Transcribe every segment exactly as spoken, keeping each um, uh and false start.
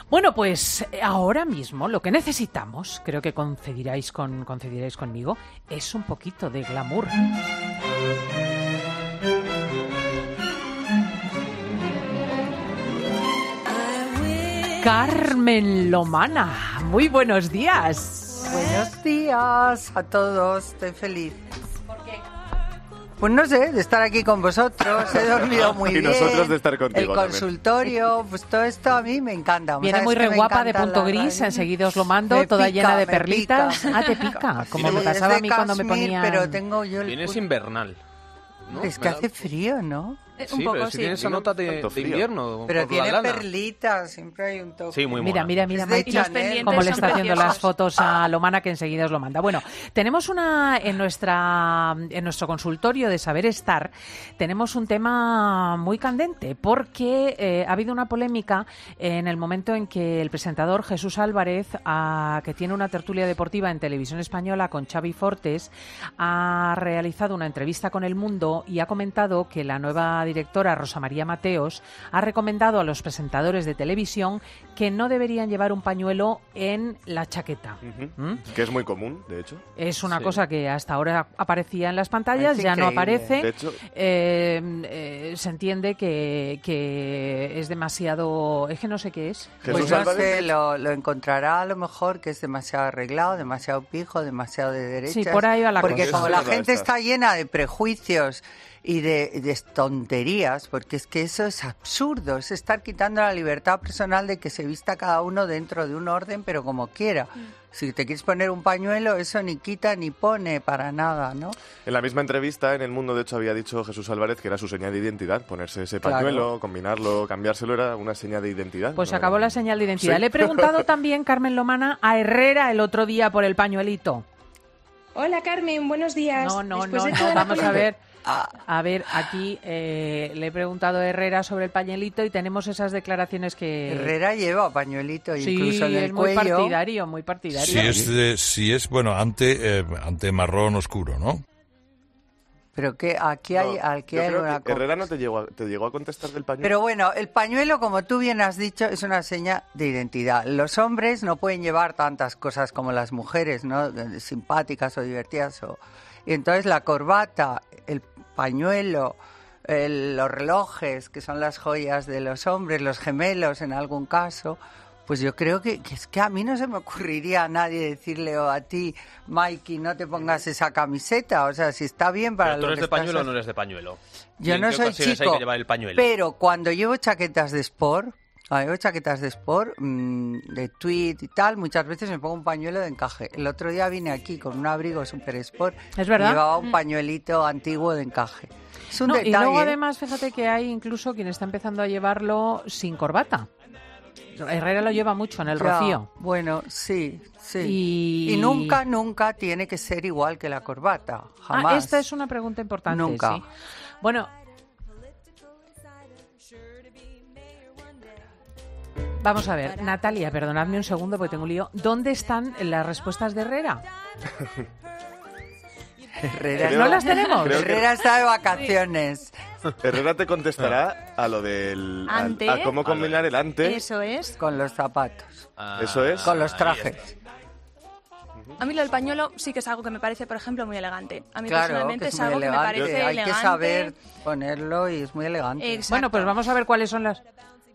Bueno, pues ahora mismo lo que necesitamos, creo que concediráis, con, concediráis conmigo, es un poquito de glamour. Carmen Lomana, muy buenos días. Buenos días a todos, estoy feliz. Pues no sé, de estar aquí con vosotros, he dormido muy y bien. Y nosotros de estar contigo El consultorio, también. Pues todo esto a mí me encanta. Viene muy re guapa de punto gris, enseguida os lo mando, me toda pica, llena de perlitas. Pica. Ah, te pica, como me pasaba a mí cuando me ponía... Pero tengo yo el... Vienes invernal, ¿no? Es que hace frío, ¿no? Sí, un poco, pero si sí. tiene esa nota de, de invierno. Pero por tiene la lana. perlitas, siempre hay un toque. Sí, muy mira, mona. mira, mira, Mira, Maite, cómo le está haciendo las fotos a Lomana, que enseguida os lo manda. Bueno, tenemos una en nuestra en nuestro consultorio de Saber Estar, tenemos un tema muy candente, porque eh, ha habido una polémica en el momento en que el presentador Jesús Álvarez, a, que tiene una tertulia deportiva en Televisión Española con Xavi Fortes, ha realizado una entrevista con El Mundo y ha comentado que la nueva directora, Rosa María Mateos, ha recomendado a los presentadores de televisión que no deberían llevar un pañuelo en la chaqueta. Uh-huh. ¿Mm? Que es muy común, de hecho. Es una sí. cosa que hasta ahora aparecía en las pantallas, es ya no increíble. aparece. De hecho, eh, eh, se entiende que, que es demasiado... Es que no sé qué es. Jesús Pues no Álvarez, sé, lo, lo encontrará a lo mejor que es demasiado arreglado, demasiado pijo, demasiado de derechas. Sí, por ahí va la Porque cosa. como Eso la es verdad, gente está. está llena de prejuicios y de, de tonterías, porque es que eso es absurdo, es estar quitando la libertad personal de que se vista cada uno dentro de un orden, pero como quiera. Si te quieres poner un pañuelo, eso ni quita ni pone para nada, ¿no? en la misma entrevista en El Mundo, de hecho, había dicho Jesús Álvarez que era su señal de identidad, ponerse ese Claro. pañuelo, combinarlo, cambiárselo, era una señal de identidad. Pues se No acabó era- la señal de identidad. Sí. Le he preguntado también, Carmen Lomana, a Herrera el otro día por el pañuelito. Hola Carmen, buenos días. No, no, Después no, de no, toda la vamos a polémica- ver. A ver, aquí eh, le he preguntado a Herrera sobre el pañuelito y tenemos esas declaraciones que... Herrera lleva pañuelito Sí, incluso en el es muy cuello. partidario, muy partidario. Si es, de, si es bueno, ante, eh, ante marrón oscuro, ¿no? Pero que aquí hay, No, aquí yo hay creo una que cosa. Herrera no te llegó, a, te llegó a contestar del pañuelo. Pero bueno, el pañuelo, como tú bien has dicho, es una seña de identidad. Los hombres no pueden llevar tantas cosas como las mujeres, ¿no? Simpáticas o divertidas. O... Y entonces la corbata, el pañuelo, el- los relojes, que son las joyas de los hombres, los gemelos en algún caso, pues yo creo que, que es que a mí no se me ocurriría a nadie decirle o a ti, Mikey, no te pongas esa camiseta. O sea, si está bien para ¿Pero tú lo eres que de estás pañuelo o haciendo. no eres de pañuelo? ¿Y Yo en no qué soy ocasiones chico, hay que llevar el pañuelo? pero cuando llevo chaquetas de sport, cuando llevo chaquetas de sport, mmm, de tweed y tal, muchas veces me pongo un pañuelo de encaje. El otro día vine aquí con un abrigo super sport. ¿Es verdad? Y llevaba un pañuelito antiguo de encaje. Es un No, detalle. y luego además, fíjate que hay incluso quien está empezando a llevarlo sin corbata. Herrera lo lleva mucho en el Ya, rocío. Bueno, sí, sí. Y... Y nunca, nunca tiene que ser igual que la corbata. Jamás. Ah, esta es una pregunta importante. Nunca. Sí. Bueno, vamos a ver, Natalia, perdonadme un segundo porque tengo un lío. ¿Dónde están las respuestas de Herrera? Herrera, Creo- ¿No las tenemos? creo que- Herrera está de vacaciones. Herrera te contestará a lo del... al- Ante. a cómo combinar el ante. Eso es. Con los zapatos. Ah, Eso es. Con los ahí trajes. A mí lo del pañuelo sí que es algo que me parece, por ejemplo, muy elegante. A mí Claro, personalmente que es, es muy algo que me elegante. parece Hay elegante. que saber ponerlo y es muy elegante. Exacto. Bueno, pues vamos a ver cuáles son las...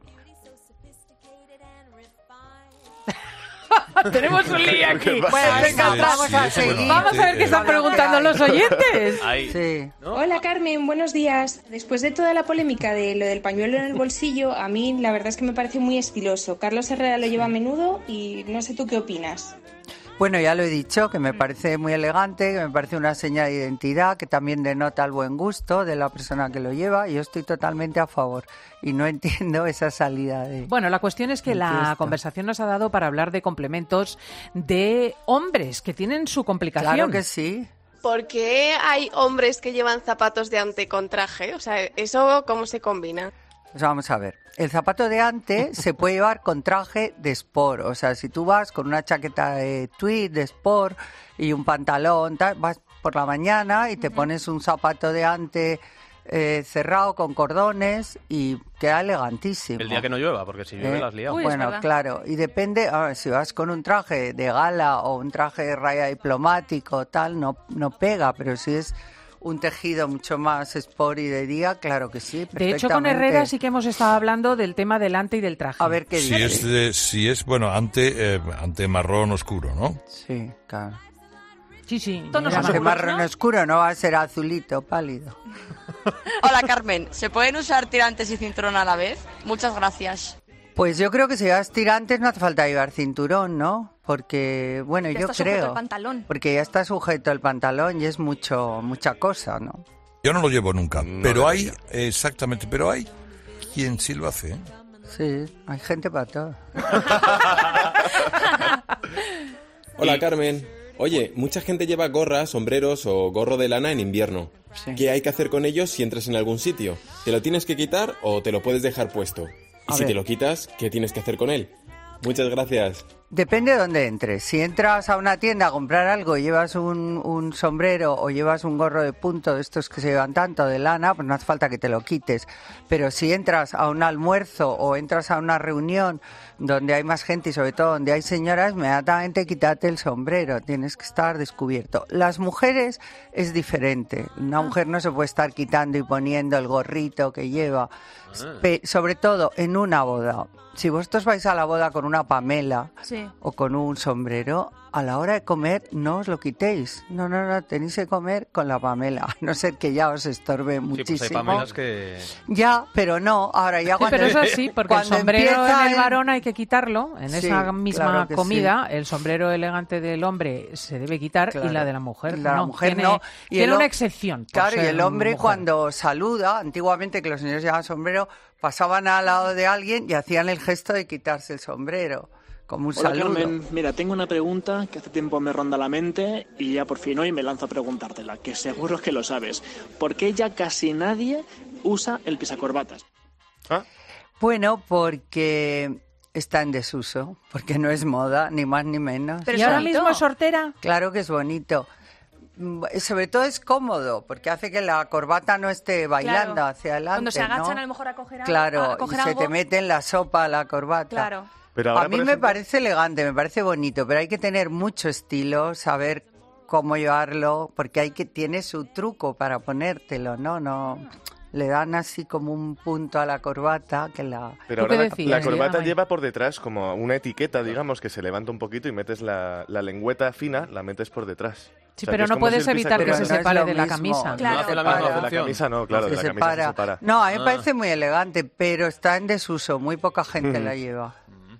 Tenemos un lío aquí. Bueno, venga, Sí, vamos sí, a es seguir. bueno. Vamos a ver qué están Eh, preguntando los oyentes. Ahí. Sí. ¿No? Hola Carmen, buenos días. Después de toda la polémica de lo del pañuelo en el bolsillo, a mí la verdad es que me parece muy estiloso. Carlos Herrera lo lleva a menudo y no sé tú qué opinas. Bueno, ya lo he dicho, que me parece muy elegante, que me parece una señal de identidad, que también denota el buen gusto de la persona que lo lleva. Y yo estoy totalmente a favor y no entiendo esa salida de... Bueno, la cuestión es que la Entiendo. conversación nos ha dado para hablar de complementos de hombres que tienen su complicación. Claro que sí. ¿Por qué hay hombres que llevan zapatos de ante con traje? O sea, ¿eso cómo se combina? Pues vamos a ver. El zapato de ante se puede llevar con traje de sport. O sea, si tú vas con una chaqueta de tweed, de sport y un pantalón, tal, vas por la mañana y te pones un zapato de ante eh, cerrado con cordones y queda elegantísimo. El día que no llueva, porque si llueve Eh, la has liado. Uy, bueno, claro, y depende, a ver, si vas con un traje de gala o un traje de raya diplomático, tal, no, no pega, pero si es un tejido mucho más sport y de día, claro que sí, De hecho, con Herrera sí que hemos estado hablando del tema del ante y del traje. A ver qué Si dice. es, de, si es bueno, ante, eh, ante marrón oscuro, ¿no? Sí, claro. Sí, sí. Tonos era Aunque oscuros, marrón ¿no? oscuro no va a ser azulito, pálido. Hola, Carmen. ¿Se pueden usar tirantes y cinturón a la vez? Muchas gracias. Pues yo creo que si llevas tirantes no hace falta llevar cinturón, ¿no? Porque, bueno, Ya yo está sujeto creo... el pantalón. Porque ya está sujeto el pantalón y es mucho mucha cosa, ¿no? Yo no lo llevo nunca, No pero hay, debería. exactamente, pero hay quien sí lo hace, ¿eh? Sí, hay gente para todo. Hola, Carmen. Oye, mucha gente lleva gorras, sombreros o gorro de lana en invierno. Sí. ¿Qué hay que hacer con ellos si entras en algún sitio? ¿Te lo tienes que quitar o te lo puedes dejar puesto? Y A si ver. te lo quitas, ¿qué tienes que hacer con él? Muchas gracias. Depende de dónde entres. Si entras a una tienda a comprar algo y llevas un, un sombrero o llevas un gorro de punto de estos que se llevan tanto de lana, pues no hace falta que te lo quites. Pero si entras a un almuerzo o entras a una reunión donde hay más gente y sobre todo donde hay señoras, inmediatamente quítate el sombrero. Tienes que estar descubierto. Las mujeres es diferente. Una mujer no se puede estar quitando y poniendo el gorrito que lleva. Pe- sobre todo en una boda. Si vosotros vais a la boda con una Pamela Sí. o con un sombrero, a la hora de comer no os lo quitéis. No, no, no, tenéis que comer con la Pamela, a no ser que ya os estorbe Sí, pues hay muchísimo. Pamelas que... Ya, pero no, ahora ya Sí, cuando... pero eso sí, porque el cuando sombrero empieza en el varón hay que quitarlo. En Sí, esa misma claro que comida, el sombrero elegante del hombre se debe quitar Claro. y la de la mujer La no. mujer tiene, no. Y tiene el ho- una excepción. por Claro, y ser el hombre mujer. cuando saluda, antiguamente que los señores llevaban sombrero, pasaban al lado de alguien y hacían el gesto de quitarse el sombrero, como un Hola, saludo. Carmen. Mira, tengo una pregunta que hace tiempo me ronda la mente y ya por fin hoy me lanzo a preguntártela, que seguro que lo sabes. ¿Por qué ya casi nadie usa el pisacorbatas? ¿Ah? Bueno, porque está en desuso, porque no es moda, ni más ni menos. Pero ¿Y es ahora bonito. mismo es sortera? Claro que es bonito. Mm, Sobre todo es cómodo, porque hace que la corbata no esté bailando Claro. hacia adelante. Cuando se agachan ¿no? a lo mejor a coger algo. Claro, a y coger se algo. te mete en la sopa la corbata. Claro. Pero ahora, A mí por me ejemplo- parece elegante, me parece bonito, pero hay que tener mucho estilo, saber cómo llevarlo, porque hay que tiene su truco para ponértelo, ¿no? No le dan así como un punto a la corbata que la Pero ¿Tú qué ahora la- decías, la corbata Guillermo? lleva por detrás como una etiqueta, digamos, que se levanta un poquito y metes la, la lengüeta fina, la metes por detrás. Sí, O sea, pero que es no como si puedes el evitar que Pero se no es separe lo de la mismo. camisa. Claro. No hace la Ah, misma no, de la función. camisa no, claro, se de la camisa separa. se separa. No, a mí me Ah. parece muy elegante, pero está en desuso, muy poca gente Mm. la lleva.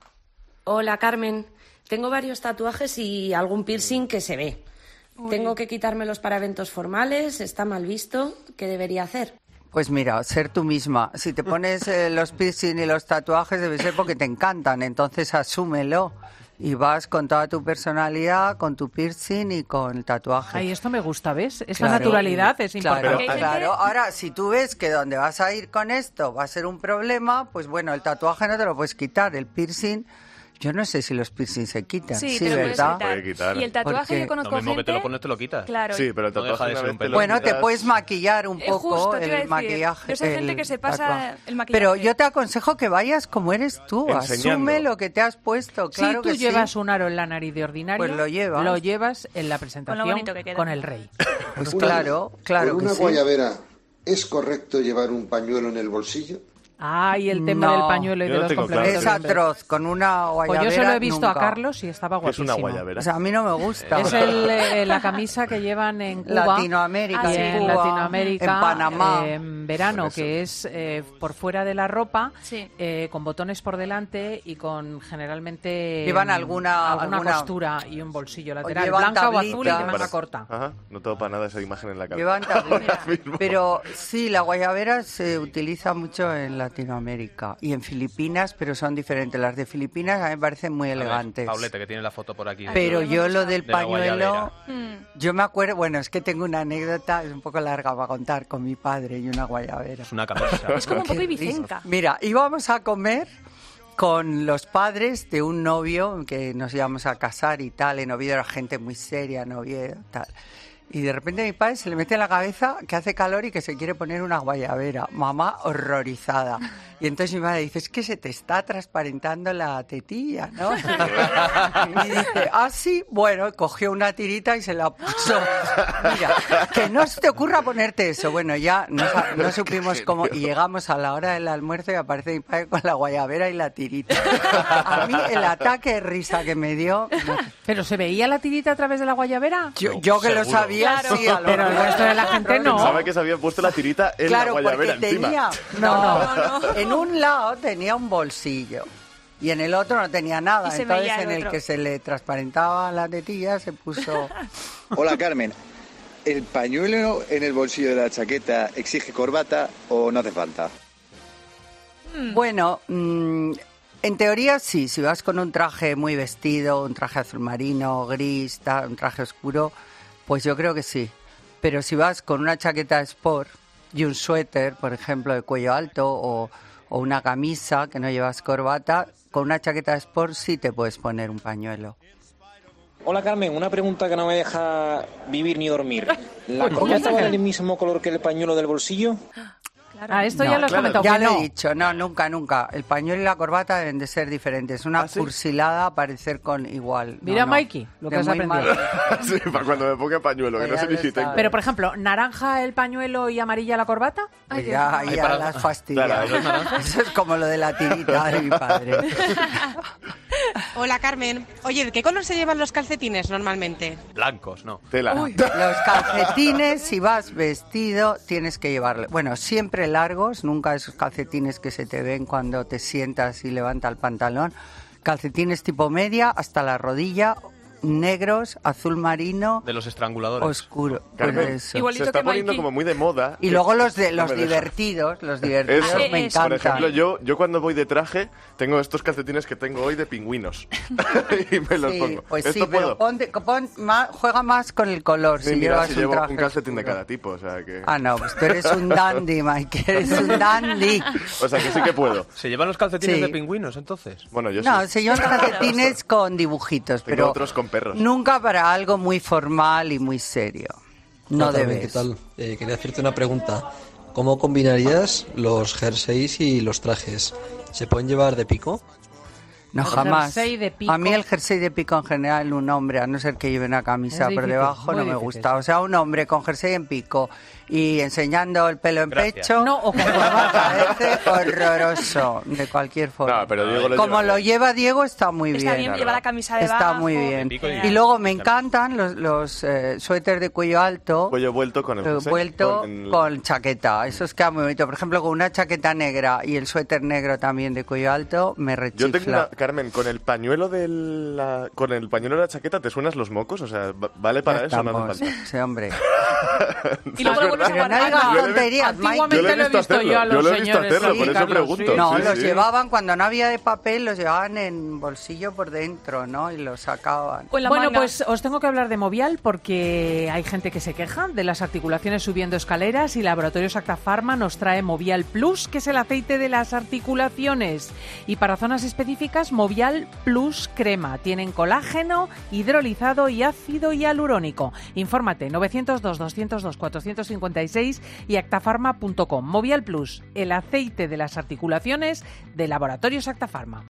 Hola, Carmen. Tengo varios tatuajes y algún piercing que se ve. Tengo que quitármelos para eventos formales, está mal visto. ¿Qué debería hacer? Pues mira, ser tú misma. Si te pones eh, los piercing y los tatuajes debe ser porque te encantan, entonces asúmelo. Y vas con toda tu personalidad, con tu piercing y con el tatuaje. Ay, esto me gusta, ¿ves? Esta Claro. naturalidad es Claro, importante. Pero- claro. Ahora, si tú ves que donde vas a ir con esto va a ser un problema, pues bueno, el tatuaje no te lo puedes quitar. El piercing, yo no sé si los piercings se quitan. Sí, Sí, te lo puedes ¿verdad? quitar. Puede quitar. Y el tatuaje Porque- yo conozco Lo mismo que te lo gente- pones, te lo quitas. Claro. Sí, pero el No deja tatuaje de una ser vez un te lo pelín. Bueno, te quitas- puedes maquillar un Eh, poco justo te iba a el decir, maquillaje. yo sé gente el que se pasa tatuaje. el maquillaje. Pero yo te aconsejo que vayas como eres tú, Enseñando. asume lo que te has puesto, claro si tú que llevas sí. un aro en la nariz de ordinario, Pues lo llevas. lo llevas en la presentación bonito que queda. con el rey. Pues claro, claro Con que una sí. guayabera, ¿es correcto llevar un pañuelo en el bolsillo? Ay, el tema No. del pañuelo y Yo de no los tengo complementos. Es atroz, con una Pues guayabera yo se lo he visto nunca. a Carlos y estaba ¿Qué es guapísimo. una guayabera? O sea, a mí no me gusta. Es el, eh, la camisa que llevan en Cuba. Latinoamérica, y en en Cuba, Latinoamérica, en Panamá. eh, en verano, Eso. que es eh, por fuera de la ropa, Sí. eh, con botones por delante y con generalmente Llevan mm, alguna- alguna, alguna- costura y un bolsillo lateral, llevan blanca o tablitas. azul y de manga Para- corta. Ajá, no tengo para nada esa imagen en la cabeza. Llevan tableta. Ahora mismo. Pero sí, la guayabera se utiliza mucho en Latinoamérica y en Filipinas, pero son diferentes. Las de Filipinas a mí me parecen muy A ver, elegantes. Paulete, que tiene la foto por aquí. de- Pero yo lo del de la pañuelo, guayabera. Mm. yo me acuerdo, bueno, es que tengo una anécdota, es un poco larga para contar, con mi padre y una guayabera. Es una camisa. Es como un poco Qué ibicenca. risa. Mira, íbamos a comer con los padres de un novio que nos íbamos a casar y tal. En Oviedo era gente muy seria, en Oviedo, tal. Y de repente a mi padre se le mete en la cabeza que hace calor y que se quiere poner una guayabera. Mamá horrorizada. Y entonces mi madre dice, es que se te está transparentando la tetilla, ¿no? Y dice, ah, sí, bueno, cogió una tirita y se la puso. Mira, que no se te ocurra ponerte eso. Bueno, ya no, no supimos cómo. Y llegamos a la hora del almuerzo y aparece mi padre con la guayabera y la tirita. A mí el ataque de risa que me dio... No. ¿Pero se veía la tirita a través de la guayabera? Yo, yo que lo sabía. Claro. Sí, a lo pero el mejor. resto de la gente no. Pensaba que se había puesto la tirita en Claro, la guayabera porque encima. tenía, no, no, no, en un lado tenía un bolsillo y en el otro no tenía nada. Y se Entonces veía el en el otro. que se le transparentaba la tetilla se puso... Hola, Carmen. ¿El pañuelo en el bolsillo de la chaqueta exige corbata o no hace falta? Bueno, mmm, en teoría sí, si vas con un traje muy vestido, un traje azul marino, gris, tal, un traje oscuro, pues yo creo que sí. Pero si vas con una chaqueta sport y un suéter, por ejemplo, de cuello alto o, o una camisa que no llevas corbata, con una chaqueta sport sí te puedes poner un pañuelo. Hola Carmen, una pregunta que no me deja vivir ni dormir. ¿La corbata va del mismo color que el pañuelo del bolsillo? Ah, esto No, ya lo has claro, comentado. Ya que lo no. he dicho, no, nunca, nunca. El pañuelo y la corbata deben de ser diferentes. Una ¿Ah, sí? cursilada parecer con igual. Mira, no, no. Mikey, lo que De has muy aprendido. mal. Sí, para cuando me ponga pañuelo, que no Ya sé ni lo si está. tengo. Pero, por ejemplo, naranja el pañuelo y amarilla la corbata. Pues ya, Ahí ya para- las fastidiado. Claro, ¿eso es naranja? Eso es como lo de la tirita de mi padre. Hola Carmen, oye, ¿de qué color se llevan los calcetines normalmente? Blancos, no. Tela. Los calcetines, si vas vestido, tienes que llevarle. Bueno, siempre largos, nunca esos calcetines que se te ven cuando te sientas y levanta el pantalón. Calcetines tipo media hasta la rodilla, negros, azul marino, De los estranguladores. oscuro. Carmen, Pues eso. se está poniendo como muy de moda. Y luego los de No los me deja. divertidos, los divertidos Eso, me encantan. por ejemplo, yo, yo cuando voy de traje tengo estos calcetines que tengo hoy de pingüinos y me los Sí, pongo. pues ¿Esto sí, pero puedo? ponte- pon más- juega más con el color Sí, si mira, llevas si un llevo traje un calcetín de oscuro. cada tipo, o sea que... Ah, no, pues tú eres un dandy, Mike, eres un dandy. O sea que sí que puedo. ¿Se llevan los calcetines Sí. de pingüinos entonces? Bueno, yo No, sí. se llevan calcetines con dibujitos, Tengo pero otros con perros. nunca para algo muy formal y muy serio. No Hola, Carmen, debes. ¿qué tal? Eh, quería hacerte una pregunta. ¿Cómo combinarías los jerseys y los trajes? ¿Se pueden llevar de pico? No, El jamás. jersey de pico. A mí el jersey de pico en general, un hombre, a no ser que lleve una camisa Es por difícil, debajo, muy no me difícil. gusta. O sea, un hombre con jersey en pico y enseñando el pelo en Gracias. pecho, No, o con me parece horroroso, de cualquier forma. No, pero Diego lo Como lleva lo bien. lleva Diego, está muy Está bien. bien, lleva la camisa Está debajo. muy bien. pico Y luego me encantan los, los eh, suéteres de cuello alto. Cuello vuelto con el eh, jersey, vuelto con con, el- chaqueta. Eso es queda muy bonito. Por ejemplo, con una chaqueta negra y el suéter negro también de cuello alto, me Yo rechifla. tengo una... Carmen, con el pañuelo de la... Con el pañuelo de la chaqueta, ¿te suenas los mocos? O sea, ¿va- ¿vale para Ya eso o no hace estamos. falta? Sí, hombre. Y luego lo vuelves a Pero no guardar. digas Yo le he- tonterías, Mike. Yo lo he Antiguamente lo he visto visto hacerlo, yo a los yo lo he visto señores, hacerlo, sí, por eso Carlos, pregunto. sí. No, Sí, los sí. llevaban cuando no había de papel, los llevaban en bolsillo por dentro, ¿no? Y los sacaban. Con la Bueno, manga. pues os tengo que hablar de Movial porque hay gente que se queja de las articulaciones subiendo escaleras y Laboratorios Acta Pharma nos trae Movial Plus, que es el aceite de las articulaciones. Y para zonas específicas, Movial Plus Crema. Tienen colágeno, hidrolizado y ácido hialurónico. Infórmate novecientos dos, doscientos dos, cuatrocientos cincuenta y seis y actafarma punto com. Movial Plus, el aceite de las articulaciones de Laboratorios Acta Pharma.